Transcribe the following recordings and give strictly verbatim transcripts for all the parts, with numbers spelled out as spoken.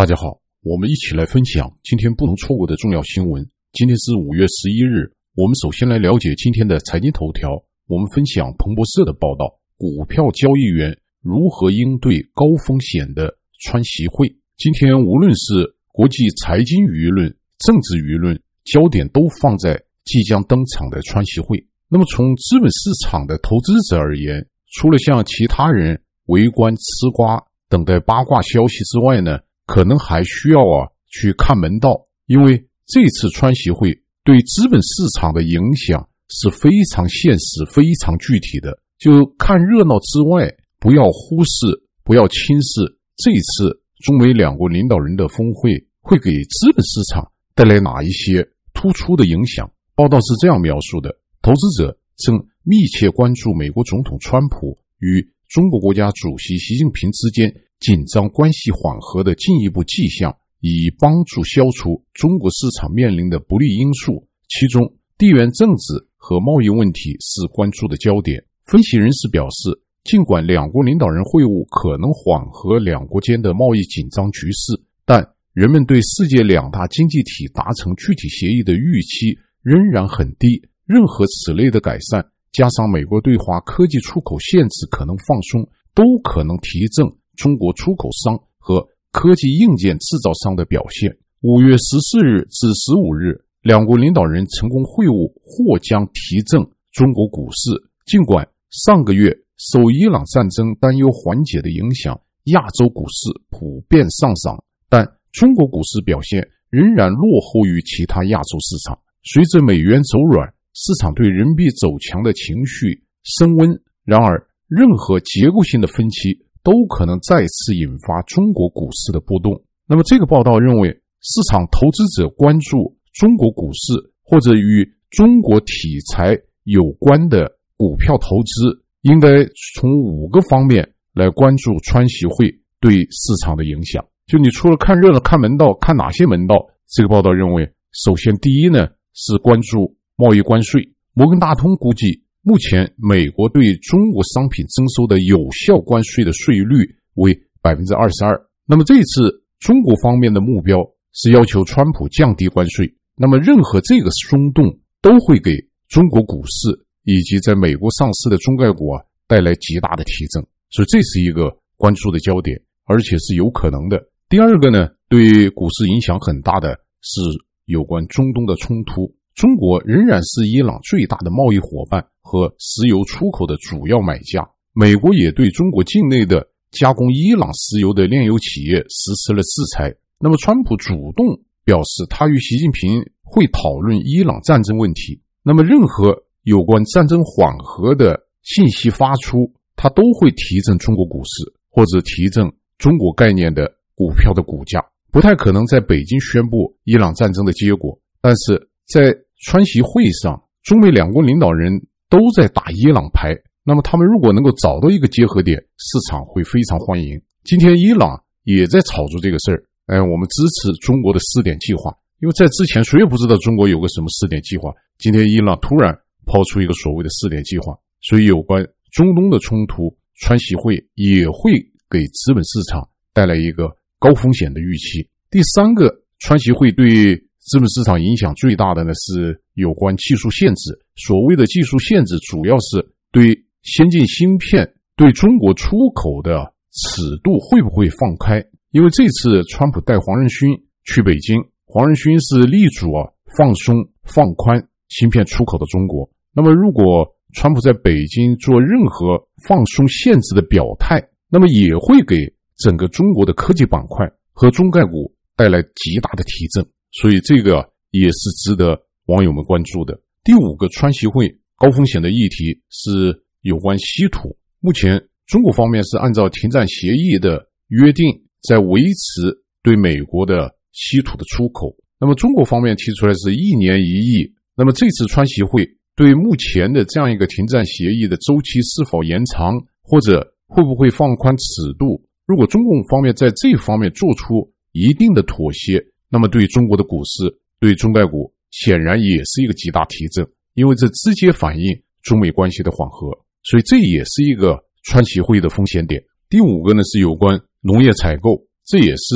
大家好，我们一起来分享今天不能错过的重要新闻。今天是五月十一日，我们首先来了解今天的财经头条。我们分享彭博社的报道，股票交易员如何应对高风险的川习会。今天无论是国际财经舆论、政治舆论，焦点都放在即将登场的川习会。那么从资本市场的投资者而言，除了像其他人围观吃瓜等待八卦消息之外呢，可能还需要啊去看门道，因为这次川习会对资本市场的影响是非常现实、非常具体的。就看热闹之外，不要忽视、不要轻视这次中美两国领导人的峰会会给资本市场带来哪一些突出的影响。报道是这样描述的：投资者正密切关注美国总统川普与中国国家主席习近平之间紧张关系缓和的进一步迹象，以帮助消除中国市场面临的不利因素。其中，地缘政治和贸易问题是关注的焦点。分析人士表示，尽管两国领导人会晤可能缓和两国间的贸易紧张局势，但人们对世界两大经济体达成具体协议的预期仍然很低。任何此类的改善，加上美国对华科技出口限制可能放松，都可能提振中国出口商和科技硬件制造商的表现。五月十四日至十五日，两国领导人成功会晤或将提振中国股市。尽管上个月受伊朗战争担忧缓解的影响，亚洲股市普遍上涨，但中国股市表现仍然落后于其他亚洲市场。随着美元走软，市场对人民币走强的情绪升温。然而，任何结构性的分歧都可能再次引发中国股市的波动。那么这个报道认为，市场投资者关注中国股市或者与中国题材有关的股票投资，应该从五个方面来关注川习会对市场的影响。就你除了看热闹看门道，看哪些门道？这个报道认为，首先第一呢是关注贸易关税。摩根大通估计，目前美国对中国商品征收的有效关税的税率为 百分之二十二。 那么这一次中国方面的目标是要求川普降低关税，那么任何这个松动都会给中国股市以及在美国上市的中概股啊带来极大的提振，所以这是一个关注的焦点，而且是有可能的。第二个呢，对股市影响很大的是有关中东的冲突。中国仍然是伊朗最大的贸易伙伴和石油出口的主要买家，美国也对中国境内的加工伊朗石油的炼油企业实施了制裁。那么川普主动表示，他与习近平会讨论伊朗战争问题。那么任何有关战争缓和的信息发出，它都会提振中国股市或者提振中国概念的股票的股价。不太可能在北京宣布伊朗战争的结果，但是在川习会上，中美两国领导人都在打伊朗牌，那么他们如果能够找到一个结合点，市场会非常欢迎。今天伊朗也在炒作这个事儿，哎，我们支持中国的四点计划，因为在之前谁也不知道中国有个什么四点计划，今天伊朗突然抛出一个所谓的四点计划，所以有关中东的冲突，川习会也会给资本市场带来一个高风险的预期。第三个，川习会对资本市场影响最大的呢是有关技术限制。所谓的技术限制主要是对先进芯片对中国出口的尺度会不会放开。因为这次川普带黄仁勋去北京，黄仁勋是力主啊放松放宽芯片出口的中国。那么如果川普在北京做任何放松限制的表态，那么也会给整个中国的科技板块和中概股带来极大的提振，所以这个也是值得网友们关注的。第五个川习会高风险的议题是有关稀土。目前中国方面是按照停战协议的约定在维持对美国的稀土的出口，那么中国方面提出来是一年一亿。那么这次川习会对目前的这样一个停战协议的周期是否延长，或者会不会放宽尺度，如果中共方面在这方面做出一定的妥协，那么对中国的股市对中概股显然也是一个极大提振，因为这直接反映中美关系的缓和，所以这也是一个川习会的风险点。第五个呢是有关农业采购，这也是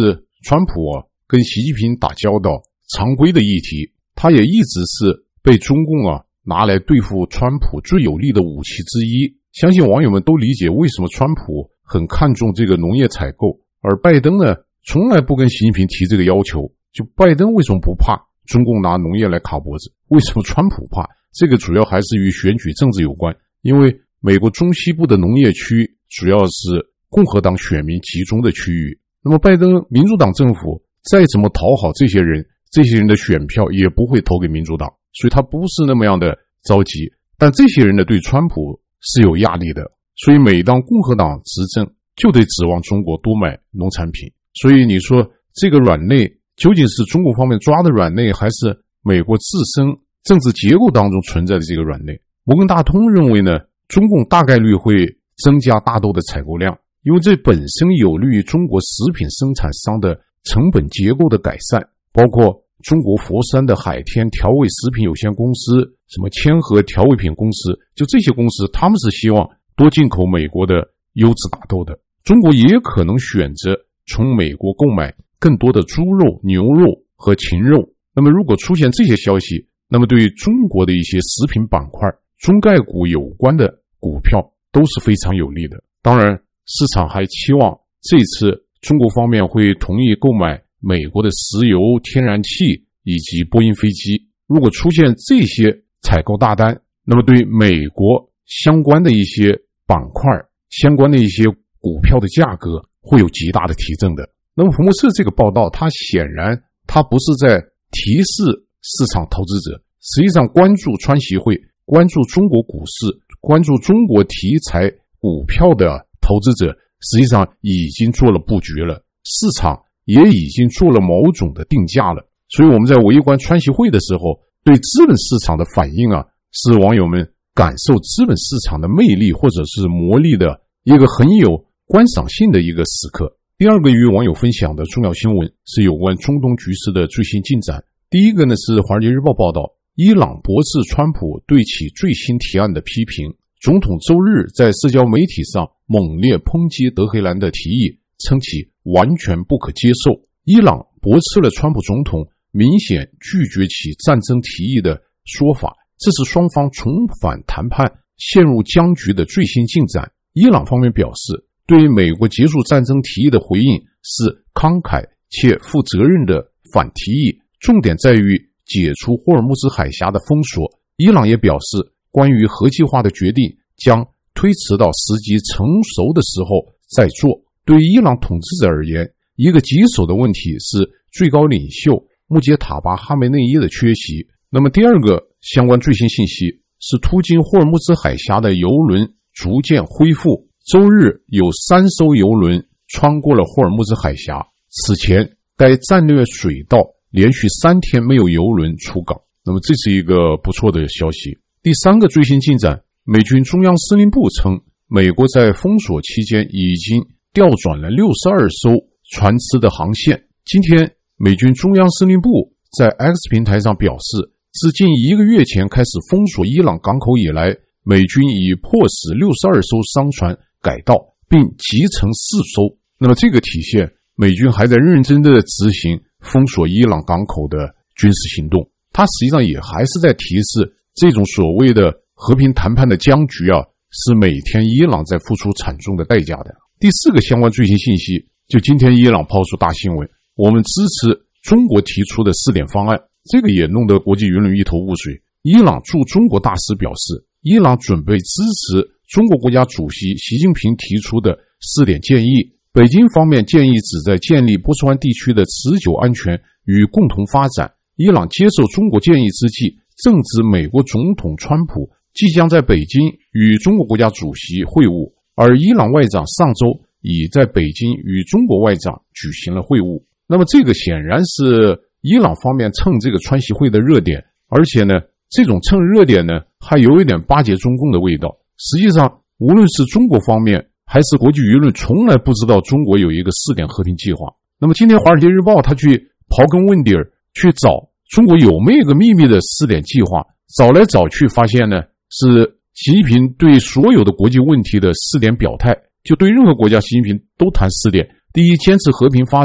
川普啊跟习近平打交道常规的议题，他也一直是被中共啊拿来对付川普最有力的武器之一。相信网友们都理解为什么川普很看重这个农业采购，而拜登呢从来不跟习近平提这个要求。就拜登为什么不怕中共拿农业来卡脖子，为什么川普怕？这个主要还是与选举政治有关，因为美国中西部的农业区主要是共和党选民集中的区域，那么拜登民主党政府再怎么讨好这些人，这些人的选票也不会投给民主党，所以他不是那么样的着急。但这些人呢对川普是有压力的，所以每当共和党执政就得指望中国多买农产品。所以你说这个软肋究竟是中国方面抓的软肋，还是美国自身政治结构当中存在的这个软肋？摩根大通认为呢，中共大概率会增加大豆的采购量，因为这本身有利于中国食品生产商的成本结构的改善，包括中国佛山的海天调味食品有限公司，什么千和调味品公司，就这些公司他们是希望多进口美国的优质大豆的。中国也可能选择从美国购买更多的猪肉、牛肉和禽肉。那么如果出现这些消息，那么对于中国的一些食品板块、中概股有关的股票都是非常有利的。当然市场还期望这次中国方面会同意购买美国的石油、天然气以及波音飞机。如果出现这些采购大单，那么对美国相关的一些板块、相关的一些股票的价格会有极大的提振的。那么彭博社这个报道，它显然它不是在提示市场投资者，实际上关注川习会、关注中国股市、关注中国题材股票的投资者实际上已经做了布局了，市场也已经做了某种的定价了。所以我们在围观川习会的时候，对资本市场的反应啊，是网友们感受资本市场的魅力或者是魔力的一个很有观赏性的一个时刻。第二个与网友分享的重要新闻是有关中东局势的最新进展。第一个呢是华尔街日报报道，伊朗驳斥川普对其最新提案的批评。总统周日在社交媒体上猛烈抨击德黑兰的提议，称其完全不可接受。伊朗驳斥了川普总统明显拒绝其战争提议的说法，这是双方重返谈判陷入僵局的最新进展。伊朗方面表示，对于美国结束战争提议的回应是慷慨且负责任的反提议，重点在于解除霍尔木兹海峡的封锁。伊朗也表示，关于核计划的决定将推迟到时机成熟的时候再做。对于伊朗统治者而言，一个棘手的问题是最高领袖穆杰塔巴哈梅内伊的缺席。那么第二个相关最新信息是途经霍尔木兹海峡的油轮逐渐恢复。周日有三艘油轮穿过了霍尔木兹海峡，此前该战略水道连续三天没有油轮出港，那么这是一个不错的消息。第三个最新进展，美军中央司令部称，美国在封锁期间已经调转了六十二艘船只的航线。今天美军中央司令部在 X 平台上表示，自近一个月前开始封锁伊朗港口以来，美军已迫使六十二艘商船改道并集成四艘。那么这个体现美军还在认真的执行封锁伊朗港口的军事行动，它实际上也还是在提示这种所谓的和平谈判的僵局啊，是每天伊朗在付出惨重的代价的。第四个相关最新信息，就今天伊朗抛出大新闻，我们支持中国提出的四点方案，这个也弄得国际舆论一头雾水。伊朗驻中国大使表示，伊朗准备支持中国国家主席习近平提出的四点建议。北京方面建议旨在建立波斯湾地区的持久安全与共同发展。伊朗接受中国建议之际，正值美国总统川普即将在北京与中国国家主席会晤，而伊朗外长上周已在北京与中国外长举行了会晤。那么这个显然是伊朗方面蹭这个川习会的热点，而且呢，这种蹭热点呢，还有一点巴结中共的味道。实际上，无论是中国方面还是国际舆论，从来不知道中国有一个四点和平计划。那么今天《华尔街日报》他去刨根问底儿，去找中国有没有一个秘密的四点计划，找来找去发现呢，是习近平对所有的国际问题的四点表态，就对任何国家习近平都谈四点。第一，坚持和平发展；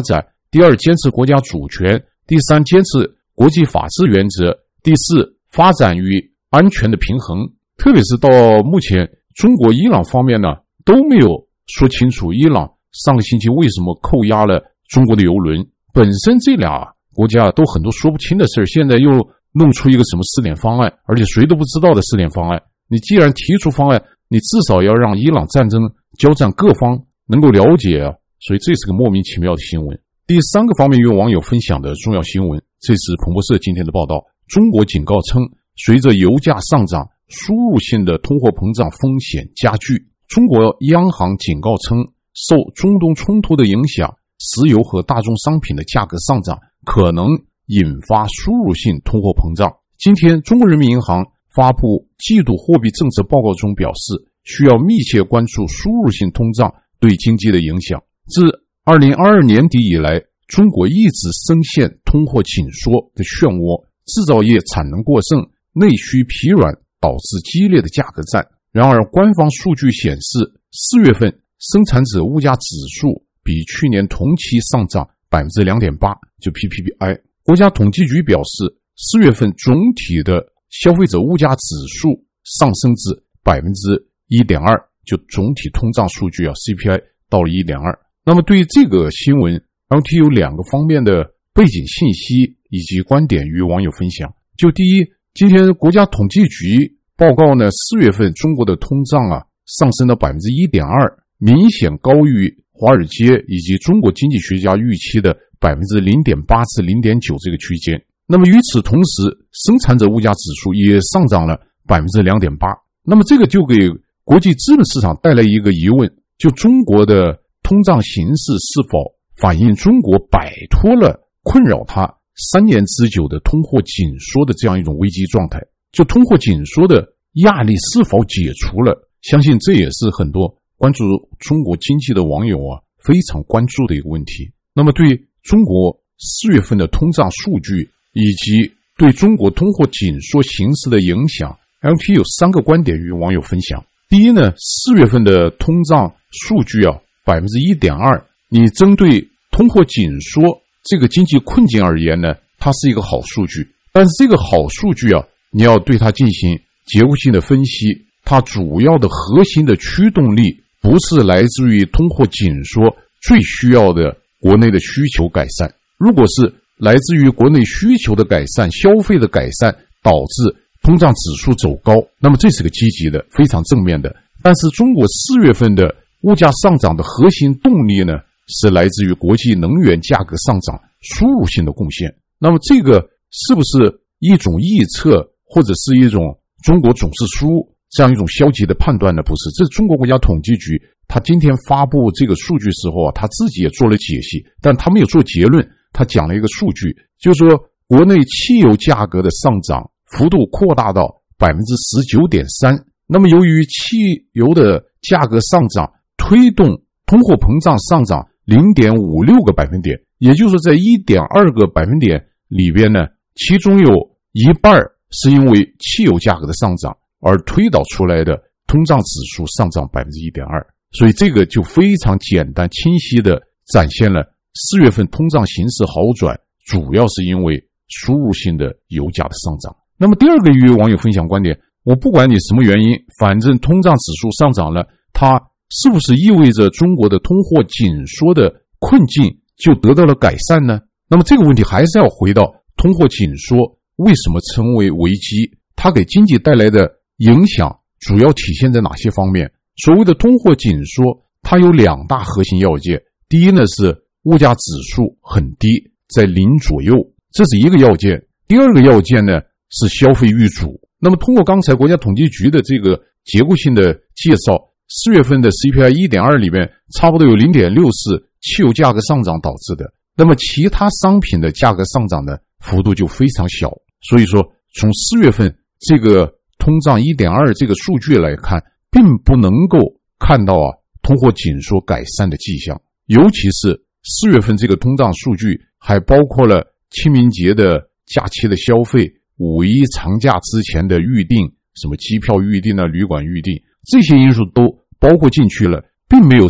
第二，坚持国家主权；第三，坚持国际法治原则；第四，发展与安全的平衡。特别是到目前，中国、伊朗方面呢都没有说清楚，伊朗上个星期为什么扣押了中国的邮轮。本身这俩国家都很多说不清的事儿，现在又弄出一个什么试点方案，而且谁都不知道的试点方案。你既然提出方案，你至少要让伊朗战争交战各方能够了解啊，所以这是个莫名其妙的新闻。第三个方面，与网友分享的重要新闻，这是彭博社今天的报道。中国警告称，随着油价上涨，输入性的通货膨胀风险加剧。中国央行警告称，受中东冲突的影响，石油和大宗商品的价格上涨可能引发输入性通货膨胀。今天，中国人民银行发布季度货币政策报告中表示，需要密切关注输入性通胀对经济的影响。自二零二二年底以来，中国一直深陷通货紧缩的漩涡，制造业产能过剩，内需疲软，导致激烈的价格战。然而，官方数据显示，四月份生产者物价指数比去年同期上涨 百分之两点八， 就 P P I。 国家统计局表示，四月份总体的消费者物价指数上升至 百分之一点二， 就总体通胀数据啊 C P I 到了 一点二。 那么对于这个新闻 L T 有两个方面的背景信息以及观点与网友分享。就第一，今天国家统计局报告呢，四月份中国的通胀啊上升到 百分之一点二， 明显高于华尔街以及中国经济学家预期的 百分之零点八 至 零点九 这个区间。那么与此同时，生产者物价指数也上涨了 百分之两点八。 那么这个就给国际资本市场带来一个疑问，就中国的通胀形势是否反映中国摆脱了困扰它三年之久的通货紧缩的这样一种危机状态，就通货紧缩的压力是否解除了。相信这也是很多关注中国经济的网友啊非常关注的一个问题。那么对中国四月份的通胀数据以及对中国通货紧缩形势的影响， L T 有三个观点与网友分享。第一呢，四月份的通胀数据啊 百分之一点二， 你针对通货紧缩这个经济困境而言呢，它是一个好数据。但是这个好数据啊，你要对它进行结构性的分析，它主要的核心的驱动力不是来自于通货紧缩最需要的国内的需求改善。如果是来自于国内需求的改善、消费的改善导致通胀指数走高，那么这是个积极的、非常正面的。但是中国四月份的物价上涨的核心动力呢，是来自于国际能源价格上涨输入性的贡献。那么这个是不是一种臆测，或者是一种中国总是输这样一种消极的判断呢？不是，这是中国国家统计局他今天发布这个数据时候啊，他自己也做了解析，但他没有做结论，他讲了一个数据，就是说国内汽油价格的上涨幅度扩大到 百分之十九点三。 那么由于汽油的价格上涨推动通货膨胀上涨 零点五六 个百分点，也就是在 一点二 个百分点里边呢，其中有一半是因为汽油价格的上涨而推导出来的通胀指数上涨 百分之一点二。 所以这个就非常简单清晰的展现了四月份通胀形势好转主要是因为输入性的油价的上涨。那么第二个与网友分享观点，我不管你什么原因，反正通胀指数上涨了，它是不是意味着中国的通货紧缩的困境就得到了改善呢？那么这个问题还是要回到通货紧缩为什么称为危机，它给经济带来的影响主要体现在哪些方面？所谓的通货紧缩，它有两大核心要件。第一呢是物价指数很低，在零左右，这是一个要件。第二个要件呢是消费遇阻。那么通过刚才国家统计局的这个结构性的介绍，四月份的 C P I 一点二 里面差不多有 零点六 是汽油价格上涨导致的，那么其他商品的价格上涨的幅度就非常小。所以说从四月份这个通胀 一点二 这个数据来看，并不能够看到啊通货紧缩改善的迹象。尤其是四月份这个通胀数据还包括了清明节的假期的消费、五一长假之前的预订，什么机票预订啊、旅馆预订，这些因素都包括进去了，并没有在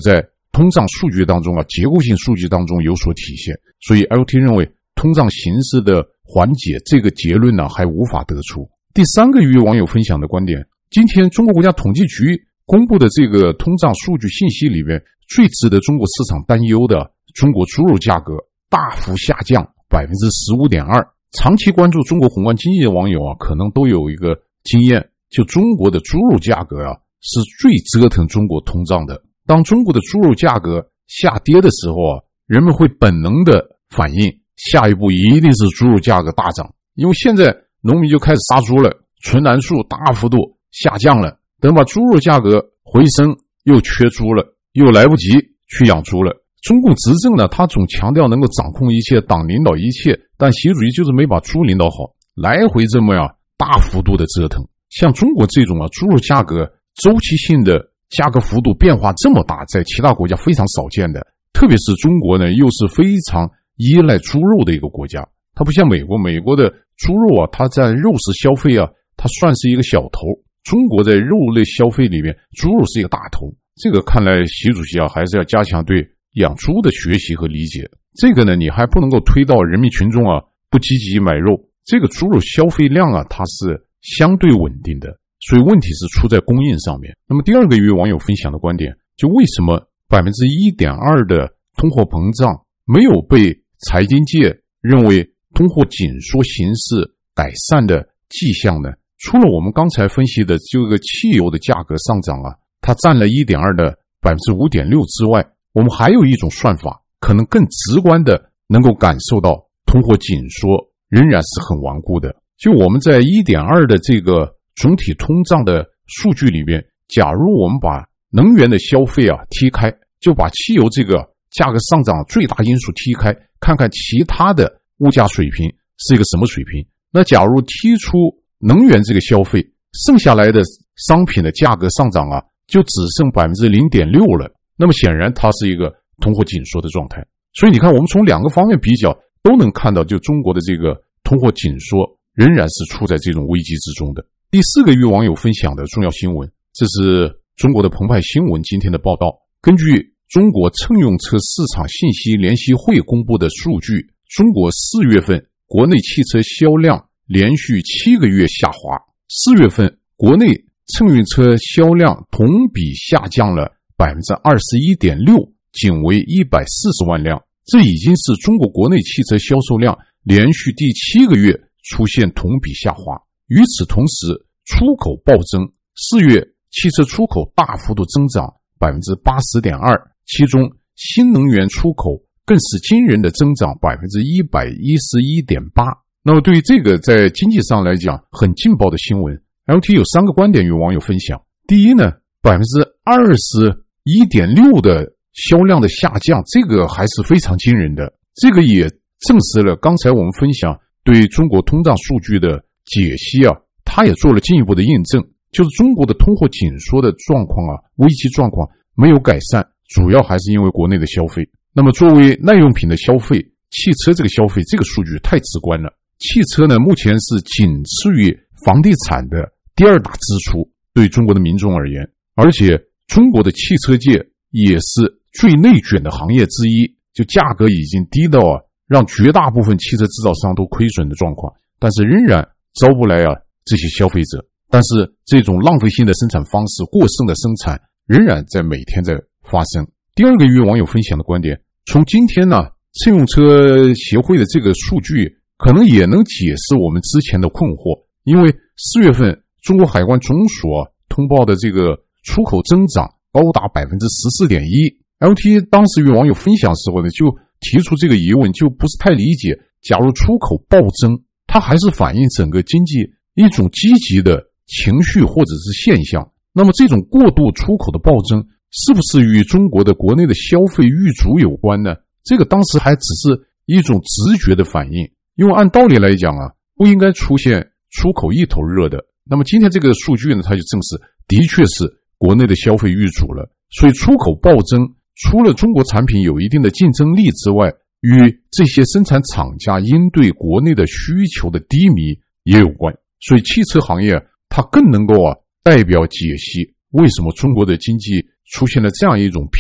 通胀数据当中啊，结构性数据当中有所体现。所以 L T 认为通胀形势的缓解这个结论呢还无法得出。第三个与网友分享的观点，今天中国国家统计局公布的这个通胀数据信息里面，最值得中国市场担忧的中国猪肉价格大幅下降 百分之十五点二。 长期关注中国宏观经济的网友啊，可能都有一个经验，就中国的猪肉价格啊是最折腾中国通胀的。当中国的猪肉价格下跌的时候啊，人们会本能的反应，下一步一定是猪肉价格大涨，因为现在农民就开始杀猪了，纯栏数大幅度下降了，等把猪肉价格回升，又缺猪了，又来不及去养猪了。中共执政呢，他总强调能够掌控一切，党领导一切，但习主席就是没把猪领导好，来回这么样大幅度的折腾。像中国这种啊，猪肉价格周期性的价格幅度变化这么大，在其他国家非常少见的，特别是中国呢，又是非常依赖猪肉的一个国家。它不像美国，美国的猪肉啊，它在肉食消费啊，它算是一个小头。中国在肉类消费里面，猪肉是一个大头。这个看来习主席啊，还是要加强对养猪的学习和理解。这个呢，你还不能够推到人民群众啊不积极买肉。这个猪肉消费量啊，它是相对稳定的，所以问题是出在供应上面。那么第二个与网友分享的观点，就为什么 百分之一点二 的通货膨胀没有被财经界认为通货紧缩形势改善的迹象呢？除了我们刚才分析的这个汽油的价格上涨啊，它占了 一点二 的 百分之五点六 之外，我们还有一种算法，可能更直观的能够感受到通货紧缩仍然是很顽固的。就我们在 一点二 的这个总体通胀的数据里面，假如我们把能源的消费啊踢开，就把汽油这个价格上涨最大因素踢开，看看其他的物价水平是一个什么水平。那假如剔出能源这个消费，剩下来的商品的价格上涨啊，就只剩 百分之零点六 了。那么显然它是一个通货紧缩的状态。所以你看，我们从两个方面比较，都能看到就中国的这个通货紧缩仍然是处在这种危机之中的。第四个与网友分享的重要新闻，这是中国的澎湃新闻今天的报道。根据中国乘用车市场信息联席会公布的数据，中国四月份国内汽车销量连续七个月下滑，四月份国内乘用车销量同比下降了 百分之二十一点六， 仅为一百四十万辆，这已经是中国国内汽车销售量连续第七个月出现同比下滑。与此同时，出口暴增，四月汽车出口大幅度增长 百分之八十点二， 其中新能源出口更是惊人的增长 百分之一百一十一点八。 那么对于这个在经济上来讲很劲爆的新闻， L T 有三个观点与网友分享。第一呢， 百分之二十一点六 的销量的下降，这个还是非常惊人的。这个也证实了刚才我们分享对中国通胀数据的解析啊，它也做了进一步的印证，就是中国的通货紧缩的状况啊，危机状况没有改善，主要还是因为国内的消费。那么作为耐用品的消费，汽车这个消费，这个数据太直观了。汽车呢，目前是仅次于房地产的第二大支出，对中国的民众而言，而且中国的汽车界也是最内卷的行业之一，就价格已经低到啊，让绝大部分汽车制造商都亏损的状况，但是仍然招不来啊这些消费者。但是这种浪费性的生产方式，过剩的生产仍然在每天在发生。第二个与网友分享的观点，从今天呢乘用车协会的这个数据可能也能解释我们之前的困惑。因为四月份中国海关总署通报的这个出口增长高达 百分之十四点一， L T 当时与网友分享时候呢，就提出这个疑问，就不是太理解，假如出口暴增，它还是反映整个经济一种积极的情绪或者是现象，那么这种过度出口的暴增是不是与中国的国内的消费遇阻有关呢？这个当时还只是一种直觉的反应，因为按道理来讲啊，不应该出现出口一头热的。那么今天这个数据呢，它就证实的确是国内的消费遇阻了。所以出口暴增，除了中国产品有一定的竞争力之外，与这些生产厂家应对国内的需求的低迷也有关。所以汽车行业它更能够啊代表解析为什么中国的经济出现了这样一种偏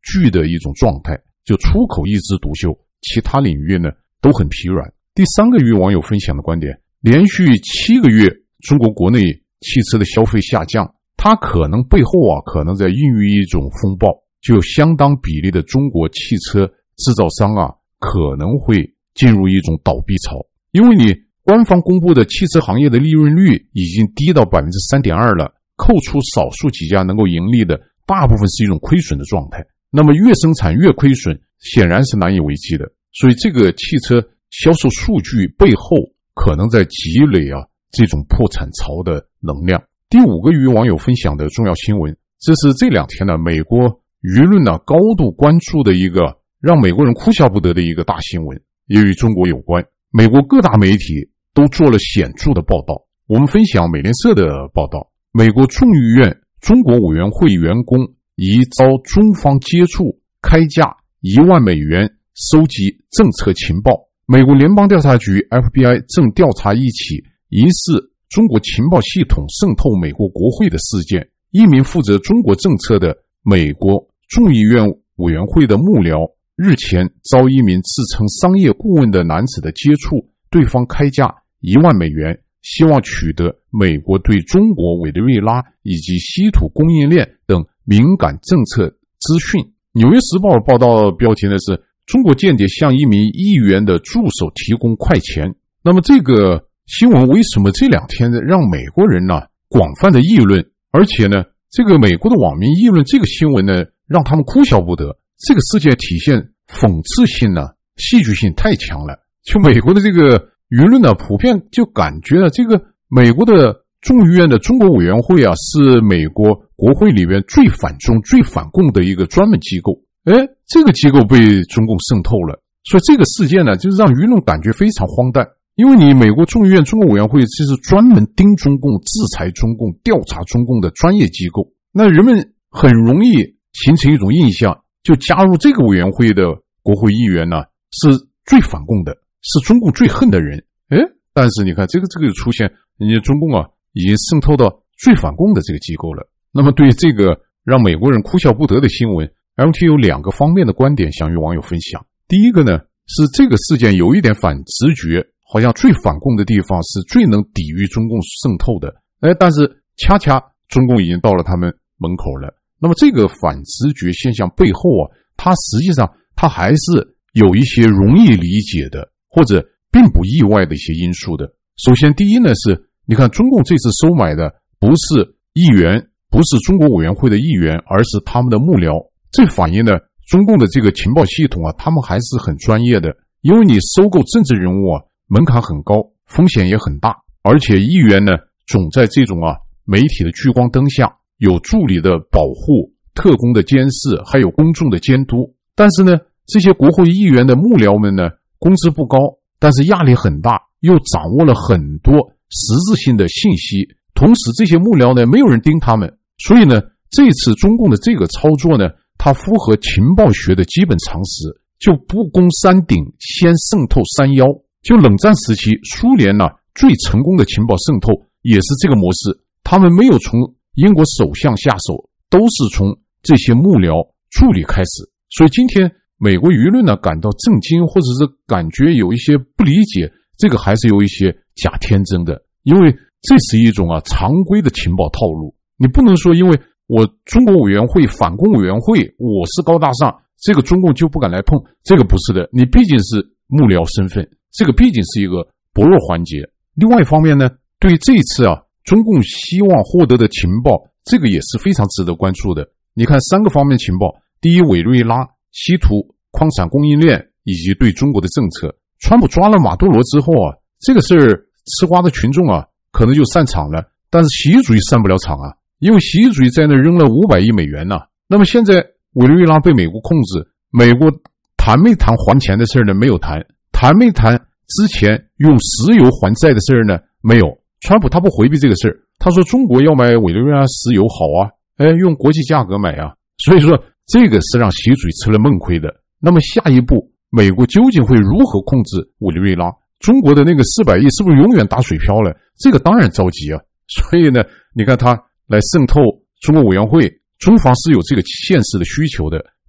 据的一种状态，就出口一枝独秀，其他领域呢都很疲软。第三个与网友分享的观点，连续七个月中国国内汽车的消费下降，它可能背后啊可能在孕育一种风暴，就有相当比例的中国汽车制造商啊可能会进入一种倒闭潮。因为你官方公布的汽车行业的利润率已经低到 百分之三点二 了，扣除少数几家能够盈利的，大部分是一种亏损的状态。那么越生产越亏损，显然是难以为继的。所以这个汽车销售数据背后可能在积累啊这种破产潮的能量。第五个与网友分享的重要新闻，这是这两天呢美国舆论呢高度关注的一个让美国人哭笑不得的一个大新闻，也与中国有关。美国各大媒体都做了显著的报道。我们分享美联社的报道，美国众议院中国委员会员工疑遭中方接触，开价一万美元收集政策情报。美国联邦调查局 F B I 正调查一起疑似中国情报系统渗透美国国会的事件。一名负责中国政策的美国众议院委员会的幕僚日前遭一名自称商业顾问的男子的接触，对方开价一万美元，希望取得美国对中国委内瑞拉以及稀土供应链等敏感政策资讯。纽约时报报道标题呢是中国间谍向一名议员的助手提供快钱。那么这个新闻为什么这两天让美国人呢广泛的议论，而且呢这个美国的网民议论这个新闻呢让他们哭笑不得。这个事件体现讽刺性呢戏剧性太强了，就美国的这个舆论呢普遍就感觉呢这个美国的众议院的中国委员会啊是美国国会里边最反中最反共的一个专门机构。诶，这个机构被中共渗透了，所以这个事件呢就是让舆论感觉非常荒诞。因为你美国众议院中国委员会这是专门盯中共、制裁中共、调查中共的专业机构，那人们很容易形成一种印象，就加入这个委员会的国会议员呢是最反共的，是中共最恨的人。诶，但是你看这个这个出现，人家中共啊已经渗透到最反共的这个机构了。那么对于这个让美国人哭笑不得的新闻， L T 有两个方面的观点想与网友分享。第一个呢是这个事件有一点反直觉，好像最反共的地方是最能抵御中共渗透的，哎，但是恰恰中共已经到了他们门口了。那么这个反直觉现象背后啊，它实际上它还是有一些容易理解的或者并不意外的一些因素的。首先第一呢是你看中共这次收买的不是议员，不是中国委员会的议员，而是他们的幕僚。这反映了中共的这个情报系统啊，他们还是很专业的。因为你收购政治人物啊门槛很高，风险也很大，而且议员呢总在这种啊媒体的聚光灯下，有助理的保护、特工的监视，还有公众的监督。但是呢这些国会议员的幕僚们呢工资不高，但是压力很大，又掌握了很多实质性的信息，同时这些幕僚呢没有人盯他们，所以呢这次中共的这个操作呢它符合情报学的基本常识，就不攻山顶先渗透山腰。就冷战时期苏联呢、啊、最成功的情报渗透也是这个模式，他们没有从英国首相下手，都是从这些幕僚助理开始。所以今天美国舆论呢感到震惊，或者是感觉有一些不理解，这个还是有一些假天真的，因为这是一种啊常规的情报套路。你不能说因为我中国委员会反共委员会我是高大上，这个中共就不敢来碰，这个不是的，你毕竟是幕僚身份，这个毕竟是一个薄弱环节。另外一方面呢，对这一次啊中共希望获得的情报，这个也是非常值得关注的。你看三个方面情报，第一，委内瑞拉稀土矿产供应链以及对中国的政策。川普抓了马杜罗之后啊，这个事儿吃瓜的群众啊可能就散场了，但是习主席散不了场啊，因为习主席在那扔了五百亿美元呢、啊。那么现在委内瑞拉被美国控制，美国谈没谈还钱的事儿呢？没有谈。谈没谈之前用石油还债的事儿呢？没有。川普他不回避这个事儿，他说中国要买委内瑞拉石油好啊，哎，用国际价格买啊。所以说这个是让习主席吃了闷亏的。那么下一步美国究竟会如何控制委内瑞拉？中国的那个四百亿是不是永远打水漂了？这个当然着急啊。所以呢，你看他来渗透中国委员会，中方是有这个现实的需求的。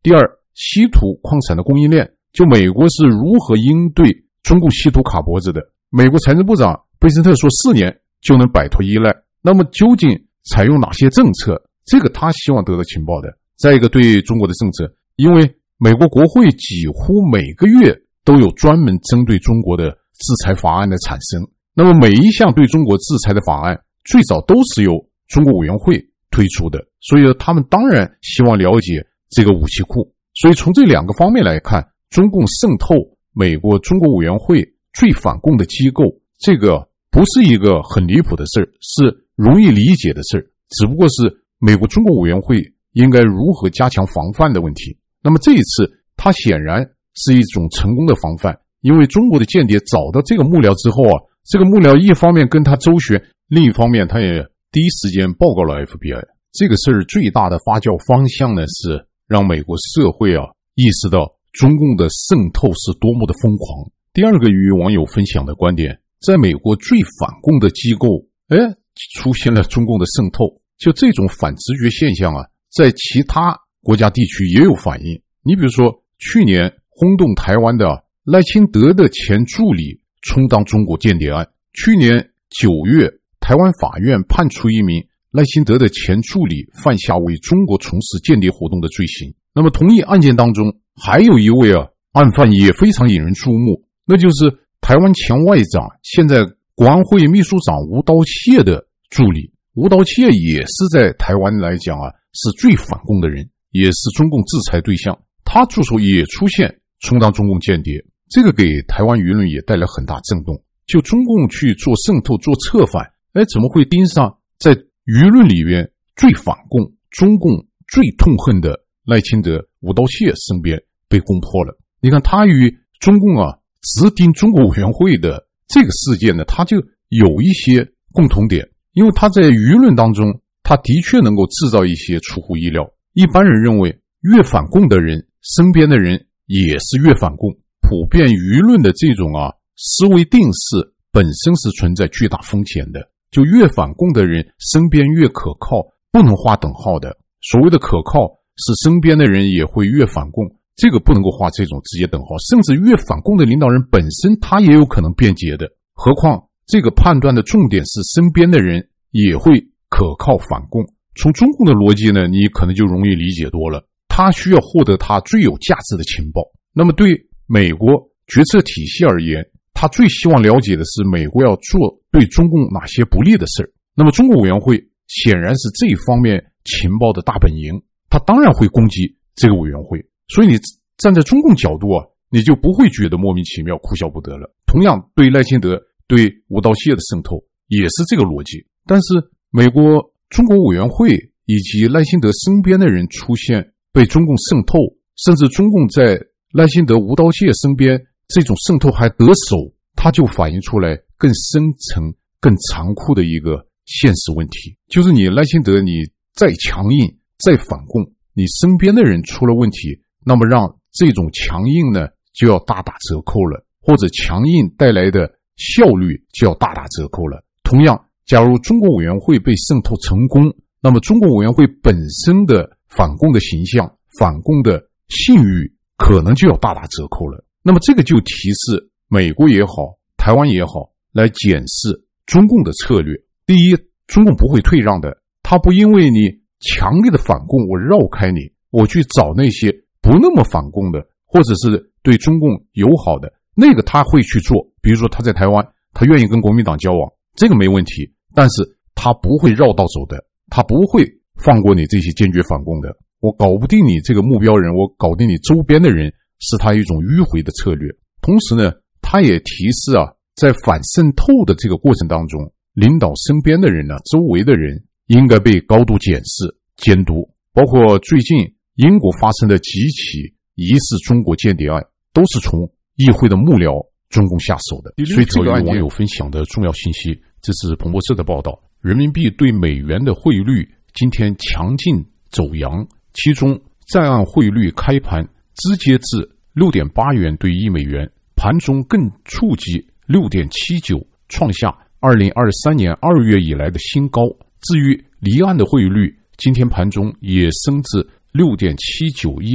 第二，稀土矿产的供应链，就美国是如何应对中共稀土卡脖子的。美国财政部长贝森特说四年就能摆脱依赖，那么究竟采用哪些政策，这个他希望得到情报的。再一个，对中国的政策，因为美国国会几乎每个月都有专门针对中国的制裁法案的产生，那么每一项对中国制裁的法案最早都是由中国委员会推出的，所以他们当然希望了解这个武器库。所以从这两个方面来看，中共渗透美国中国委员会最反共的机构，这个不是一个很离谱的事儿，是容易理解的事儿，只不过是美国中国委员会应该如何加强防范的问题。那么这一次它显然是一种成功的防范，因为中国的间谍找到这个幕僚之后啊，这个幕僚一方面跟他周旋，另一方面他也第一时间报告了 F B I。 这个事儿最大的发酵方向呢，是让美国社会啊意识到中共的渗透是多么的疯狂。第二个与网友分享的观点，在美国最反共的机构，哎，出现了中共的渗透。就这种反直觉现象啊，在其他国家地区也有反应。你比如说，去年轰动台湾的赖清德的前助理充当中国间谍案，去年九月，台湾法院判处一名赖清德的前助理犯下为中国从事间谍活动的罪行。那么同一案件当中，还有一位啊案犯也非常引人注目，那就是台湾前外长，现在国安会秘书长吴韬燮的助理。吴韬燮也是在台湾来讲啊，是最反共的人，也是中共制裁对象。他助手也出现充当中共间谍，这个给台湾舆论也带来很大震动。就中共去做渗透、做策反，哎，怎么会盯上在舆论里边最反共、中共最痛恨的赖清德、吴韬燮身边被攻破了？你看他与中共啊直盯中国委员会的这个事件呢，他就有一些共同点，因为他在舆论当中，他的确能够制造一些出乎意料。一般人认为，越反共的人身边的人也是越反共，普遍舆论的这种啊思维定式本身是存在巨大风险的。就越反共的人身边越可靠，不能划等号的。所谓的可靠，是身边的人也会越反共，这个不能够画这种直接等号，甚至越反共的领导人本身他也有可能变节的。何况这个判断的重点是身边的人也会可靠反共。从中共的逻辑呢，你可能就容易理解多了，他需要获得他最有价值的情报。那么对美国决策体系而言，他最希望了解的是美国要做对中共哪些不利的事儿。那么中国委员会显然是这一方面情报的大本营，他当然会攻击这个委员会。所以你站在中共角度啊，你就不会觉得莫名其妙、哭笑不得了。同样对赖清德、对吴韬燮的渗透也是这个逻辑。但是美国中国委员会以及赖清德身边的人出现被中共渗透，甚至中共在赖清德、吴韬燮身边这种渗透还得手，它就反映出来更深层、更残酷的一个现实问题，就是你赖清德你再强硬、再反共，你身边的人出了问题，那么让这种强硬呢就要大打折扣了，或者强硬带来的效率就要大打折扣了。同样，假如中国委员会被渗透成功，那么中国委员会本身的反共的形象、反共的信誉可能就要大打折扣了。那么这个就提示美国也好，台湾也好，来检视中共的策略。第一，中共不会退让的，他不因为你强烈的反共，我绕开你，我去找那些不那么反共的，或者是对中共友好的，那个他会去做。比如说他在台湾，他愿意跟国民党交往，这个没问题，但是他不会绕道走的，他不会放过你这些坚决反共的。我搞不定你这个目标人，我搞定你周边的人，是他一种迂回的策略。同时呢，他也提示啊，在反渗透的这个过程当中，领导身边的人呢、啊，周围的人应该被高度检视、监督。包括最近英国发生的几起疑似中国间谍案，都是从议会的幕僚中共下手的。所以这个网友分享的重要信息，这是彭博社的报道。人民币对美元的汇率今天强劲走阳，其中在岸汇率开盘直接至 六点八元兑一美元，盘中更触及 六点七九，创下二零二三年二月以来的新高。至于离岸的汇率，今天盘中也升至 六点七九一二，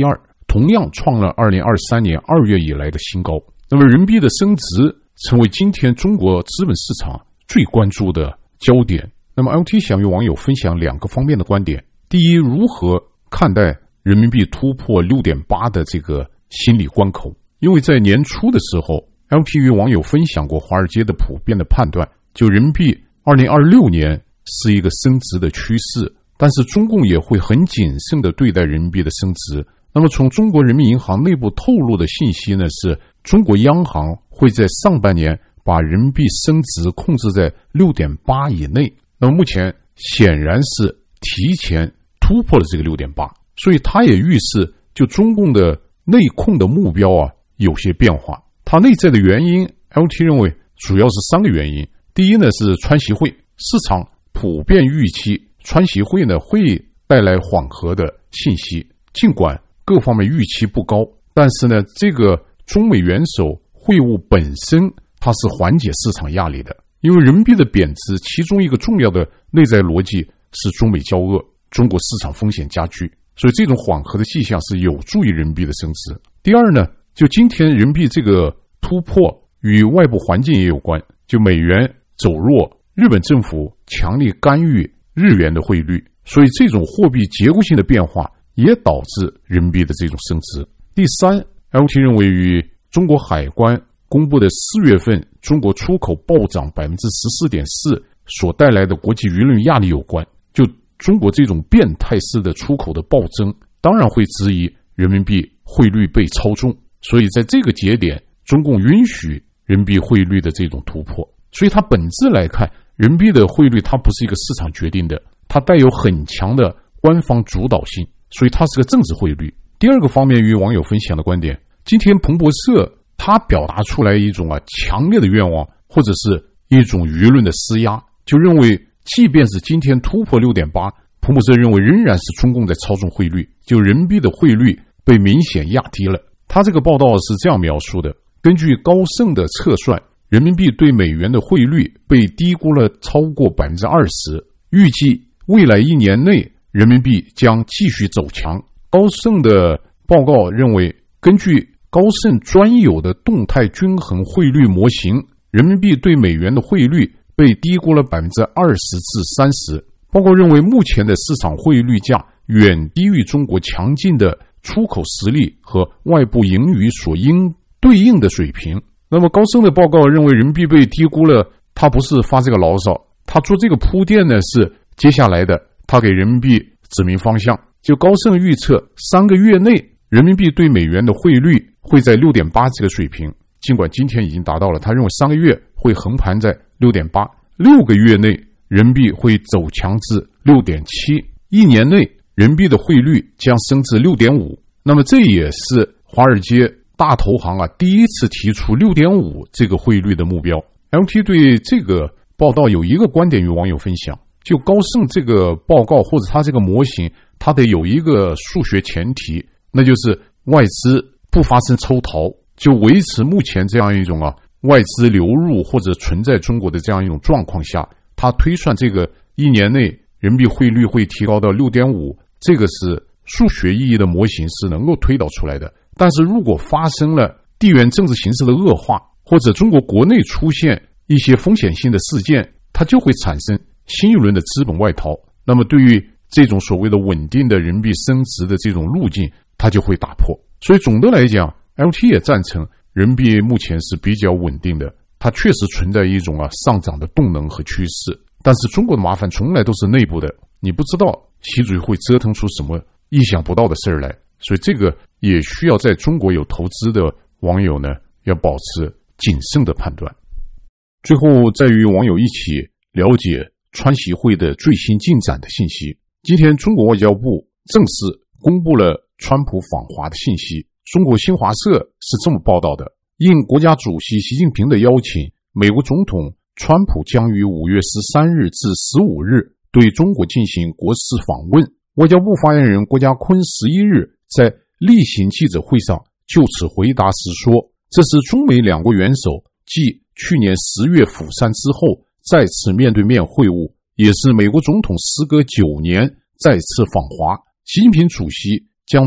同样创了二零二三年二月以来的新高。那么人民币的升值成为今天中国资本市场最关注的焦点。那么 L T 想与网友分享两个方面的观点。第一，如何看待人民币突破 六点八 的这个心理关口。因为在年初的时候 L T 与网友分享过华尔街的普遍的判断，就人民币二零二六年是一个升值的趋势，但是中共也会很谨慎地对待人民币的升值。那么从中国人民银行内部透露的信息呢，是中国央行会在上半年把人民币升值控制在 六点八 以内。那么目前显然是提前突破了这个 六点八， 所以它也预示就中共的内控的目标啊有些变化。它内在的原因 L T 认为主要是三个原因。第一呢是川习会，市场普遍预期川习会呢会带来缓和的信息，尽管各方面预期不高，但是呢这个中美元首会晤本身它是缓解市场压力的。因为人民币的贬值其中一个重要的内在逻辑是中美交恶，中国市场风险加剧，所以这种缓和的迹象是有助于人民币的升值。第二呢，就今天人民币这个突破与外部环境也有关，就美元走弱，日本政府强力干预日元的汇率，所以这种货币结构性的变化也导致人民币的这种升值。第三， L T 认为与中国海关公布的四月份中国出口暴涨 百分之十四点四 所带来的国际舆论压力有关。就中国这种变态式的出口的暴增，当然会质疑人民币汇率被操纵，所以在这个节点中共允许人民币汇率的这种突破。所以它本质来看，人民币的汇率它不是一个市场决定的，它带有很强的官方主导性，所以它是个政治汇率。第二个方面与网友分享的观点，今天彭博社他表达出来一种啊强烈的愿望，或者是一种舆论的施压，就认为即便是今天突破 六点八， 彭博社认为仍然是中共在操纵汇率，就人民币的汇率被明显压低了。他这个报道是这样描述的，根据高盛的测算，人民币对美元的汇率被低估了超过 百分之二十， 预计未来一年内人民币将继续走强。高盛的报告认为，根据高盛专有的动态均衡汇率模型，人民币对美元的汇率被低估了 百分之二十至三十。报告认为，目前的市场汇率价远低于中国强劲的出口实力和外部盈余所应对应的水平。那么高盛的报告认为，人民币被低估了，他不是发这个牢骚，他做这个铺垫呢，是接下来的他给人民币指明方向。就高盛预测三个月内人民币对美元的汇率会在 六点八 这个水平，尽管今天已经达到了，他认为三个月会横盘在 六点八， 六个月内人民币会走强至 六点七， 一年内人民币的汇率将升至 六点五。 那么这也是华尔街大投行啊第一次提出 六点五 这个汇率的目标。 L T 对这个报道有一个观点与网友分享，就高盛这个报告或者他这个模型，它得有一个数学前提，那就是外资不发生抽逃，就维持目前这样一种啊外资流入或者存在中国的这样一种状况下，他推算这个一年内人民币汇率会提高到 六点五， 这个是数学意义的模型是能够推导出来的。但是如果发生了地缘政治形势的恶化，或者中国国内出现一些风险性的事件，它就会产生新一轮的资本外逃，那么对于这种所谓的稳定的人民币升值的这种路径，它就会打破。所以总的来讲 L T 也赞成人民币目前是比较稳定的，它确实存在一种啊上涨的动能和趋势。但是中国的麻烦从来都是内部的，你不知道习主席会折腾出什么意想不到的事儿来，所以这个也需要在中国有投资的网友呢要保持谨慎的判断。最后再与网友一起了解川习会的最新进展的信息。今天中国外交部正式公布了川普访华的信息。中国新华社是这么报道的，应国家主席习近平的邀请，美国总统川普将于五月十三日至十五日对中国进行国事访问。外交部发言人郭家坤十一日在例行记者会上就此回答时说，这是中美两国元首继去年十月釜山之后再次面对面会晤，也是美国总统时隔九年再次访华。习近平主席将同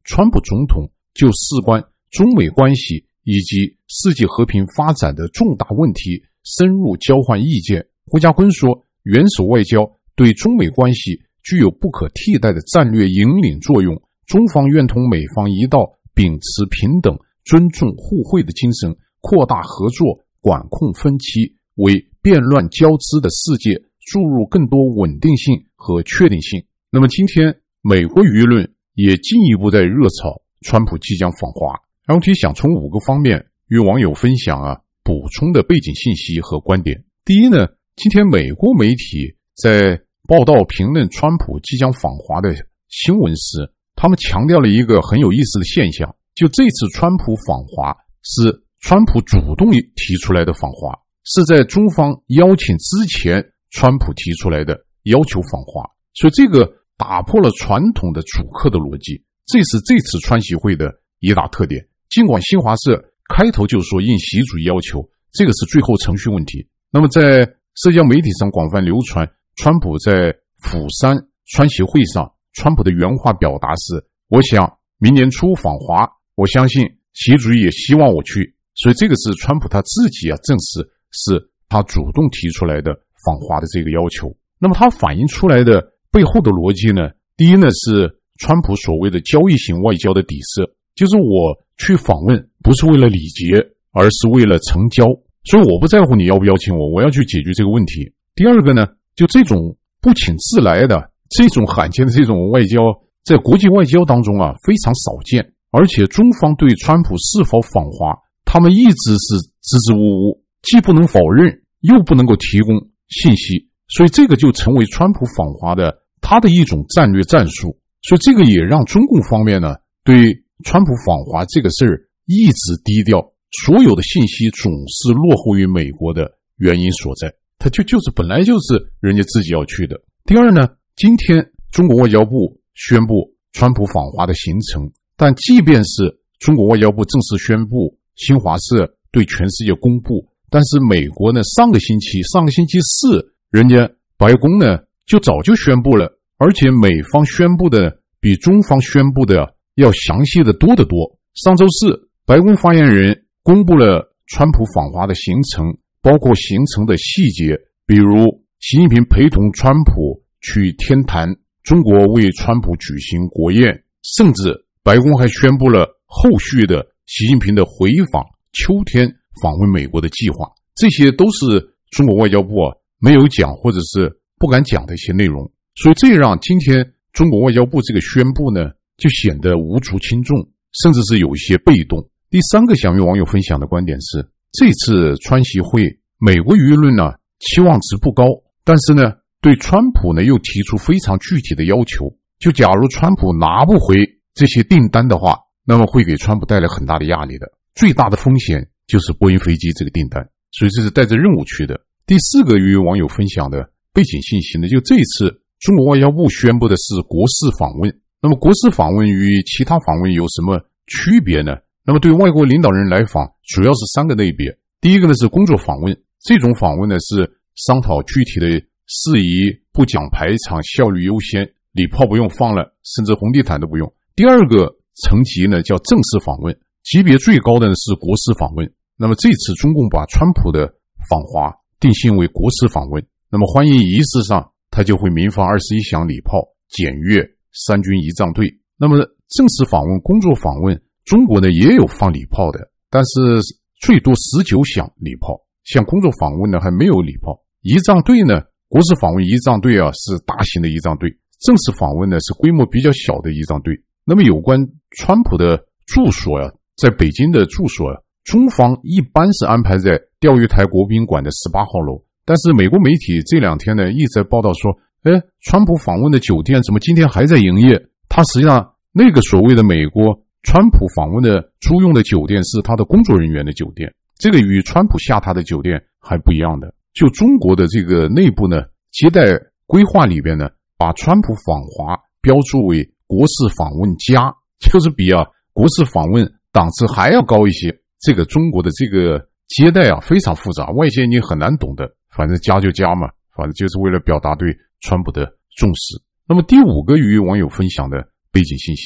川普总统就事关中美关系以及世界和平发展的重大问题深入交换意见。胡家坤说，元首外交对中美关系具有不可替代的战略引领作用，中方愿同美方一道秉持平等、尊重、互惠的精神，扩大合作，管控分歧，为变乱交织的世界注入更多稳定性和确定性。那么今天美国舆论也进一步在热炒川普即将访华。L T 想从五个方面与网友分享啊补充的背景信息和观点。第一呢，今天美国媒体在报道评论川普即将访华的新闻时，他们强调了一个很有意思的现象，就这次川普访华是川普主动提出来的访华，是在中方邀请之前川普提出来的要求访华，所以这个打破了传统的主客的逻辑，这是这次川习会的一大特点。尽管新华社开头就说应习主席要求，这个是最后程序问题。那么在社交媒体上广泛流传川普在釜山川习会上，川普的原话表达是，我想明年初访华，我相信习主席也希望我去，所以这个是川普他自己啊证实是他主动提出来的访华的这个要求。那么他反映出来的背后的逻辑呢，第一呢是川普所谓的交易型外交的底色，就是我去访问不是为了礼节，而是为了成交，所以我不在乎你要不邀请我，我要去解决这个问题。第二个呢，就这种不请自来的这种罕见的这种外交，在国际外交当中啊非常少见，而且中方对川普是否访华，他们一直是支支吾吾，既不能否认又不能够提供信息，所以这个就成为川普访华的他的一种战略战术。所以这个也让中共方面呢对川普访华这个事儿一直低调，所有的信息总是落后于美国的原因所在，他就就是本来就是人家自己要去的。第二呢，今天中国外交部宣布川普访华的行程，但即便是中国外交部正式宣布，新华社对全世界公布，但是美国呢上个星期上个星期四人家白宫呢就早就宣布了，而且美方宣布的比中方宣布的要详细的多得多。上周四白宫发言人公布了川普访华的行程，包括行程的细节，比如习近平陪同川普去天坛，中国为川普举行国宴，甚至白宫还宣布了后续的习近平的回访秋天访问美国的计划，这些都是中国外交部啊没有讲或者是不敢讲的一些内容。所以这让今天中国外交部这个宣布呢就显得无足轻重，甚至是有一些被动。第三个想与网友分享的观点是，这次川习会美国舆论呢期望值不高，但是呢对川普呢又提出非常具体的要求，就假如川普拿不回这些订单的话，那么会给川普带来很大的压力的，最大的风险就是波音飞机这个订单，所以这是带着任务去的。第四个与网友分享的背景信息呢，就这一次中国外交部宣布的是国事访问。那么国事访问与其他访问有什么区别呢？那么对外国领导人来访主要是三个类别。第一个呢是工作访问，这种访问呢是商讨具体的事宜，不讲排场，效率优先，礼炮不用放了，甚至红地毯都不用。第二个层级呢叫正式访问，级别最高的呢是国事访问。那么这次中共把川普的访华定性为国事访问，那么欢迎仪式上他就会鸣放二十一响礼炮，检阅三军仪仗队。那么正式访问工作访问，中国呢也有放礼炮的，但是最多十九响礼炮，像工作访问呢还没有礼炮。仪仗队呢，国事访问仪仗队啊是大型的仪仗队，正式访问呢是规模比较小的仪仗队。那么有关川普的住所呀、啊，在北京的住所呀、啊，中方一般是安排在钓鱼台国宾馆的十八号楼，但是美国媒体这两天呢一直在报道说，哎，川普访问的酒店怎么今天还在营业？他实际上那个所谓的美国川普访问的租用的酒店是他的工作人员的酒店，这个与川普下榻的酒店还不一样的。就中国的这个内部呢接待规划里边呢，把川普访华标注为国事访问加，就是比啊国事访问档次还要高一些。这个中国的这个接待啊非常复杂，外界你很难懂的，反正加就加嘛，反正就是为了表达对川普的重视。那么第五个与网友分享的背景信息呢，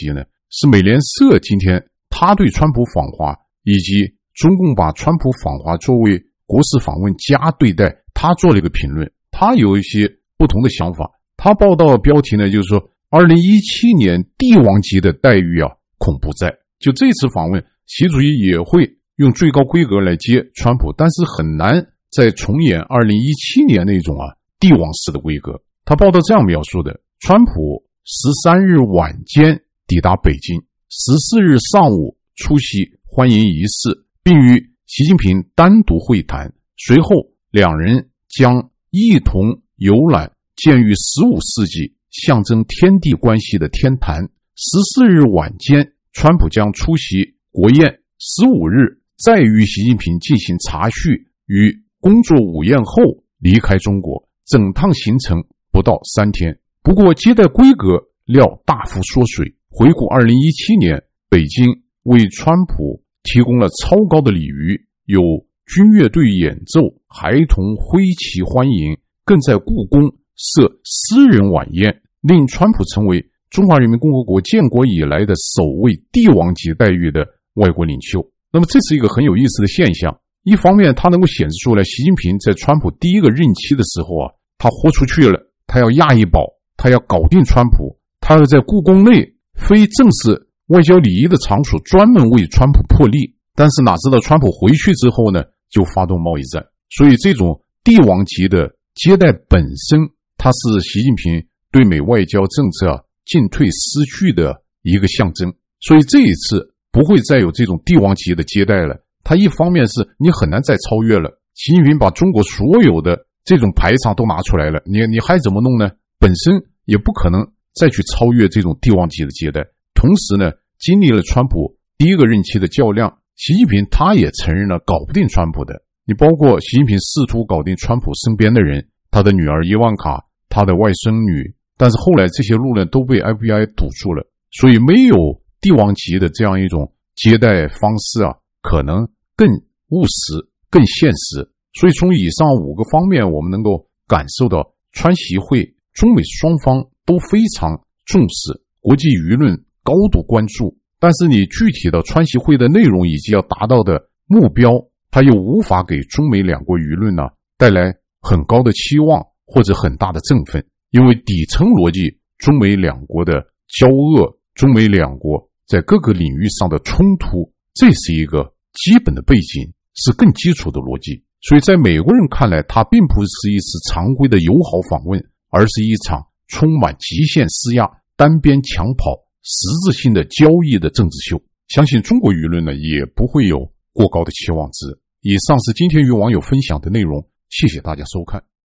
是美联社今天他对川普访华以及中共把川普访华作为国事访问加对待，他做了一个评论，他有一些不同的想法。他报道的标题呢，就是说二零一七年帝王级的待遇啊恐不在。就这次访问，习主席也会用最高规格来接川普，但是很难再重演二零一七年那种啊帝王式的规格。他报道这样描述的：川普十三日晚间抵达北京，十四日上午出席欢迎仪式，并与习近平单独会谈。随后两人将一同游览建于十五世纪象征天地关系的天坛。十四日晚间，川普将出席国宴，十五日再与习近平进行茶叙与工作午宴后离开中国，整趟行程不到三天。不过接待规格料大幅缩水。回顾二零一七年，北京为川普提供了超高的礼遇，有军乐队演奏，孩童挥旗欢迎，更在故宫设私人晚宴，令川普成为中华人民共和国建国以来的首位帝王级待遇的外国领袖。那么这是一个很有意思的现象，一方面它能够显示出来习近平在川普第一个任期的时候啊，他豁出去了，他要压一宝，他要搞定川普，他要在故宫内非正式外交礼仪的场所专门为川普破例。但是哪知道川普回去之后呢，就发动贸易战。所以这种帝王级的接待本身，它是习近平对美外交政策啊进退失据的一个象征。所以这一次不会再有这种帝王级的接待了，它一方面是你很难再超越了，习近平把中国所有的这种排场都拿出来了，你你还怎么弄呢？本身也不可能再去超越这种帝王级的接待。同时呢，经历了川普第一个任期的较量，习近平他也承认了搞不定川普的。你包括习近平试图搞定川普身边的人，他的女儿伊万卡，他的外孙女，但是后来这些路呢都被 F B I 堵住了。所以没有帝王级的这样一种接待方式啊，可能更务实更现实。所以从以上五个方面，我们能够感受到川习会中美双方都非常重视，国际舆论高度关注，但是你具体的川习会的内容以及要达到的目标，它又无法给中美两国舆论呢带来很高的期望或者很大的振奋。因为底层逻辑，中美两国的交恶，中美两国在各个领域上的冲突，这是一个基本的背景，是更基础的逻辑。所以在美国人看来，它并不是一次常规的友好访问，而是一场充满极限施压、单边抢跑、实质性的交易的政治秀。相信中国舆论呢也不会有过高的期望值。以上是今天与网友分享的内容，谢谢大家收看。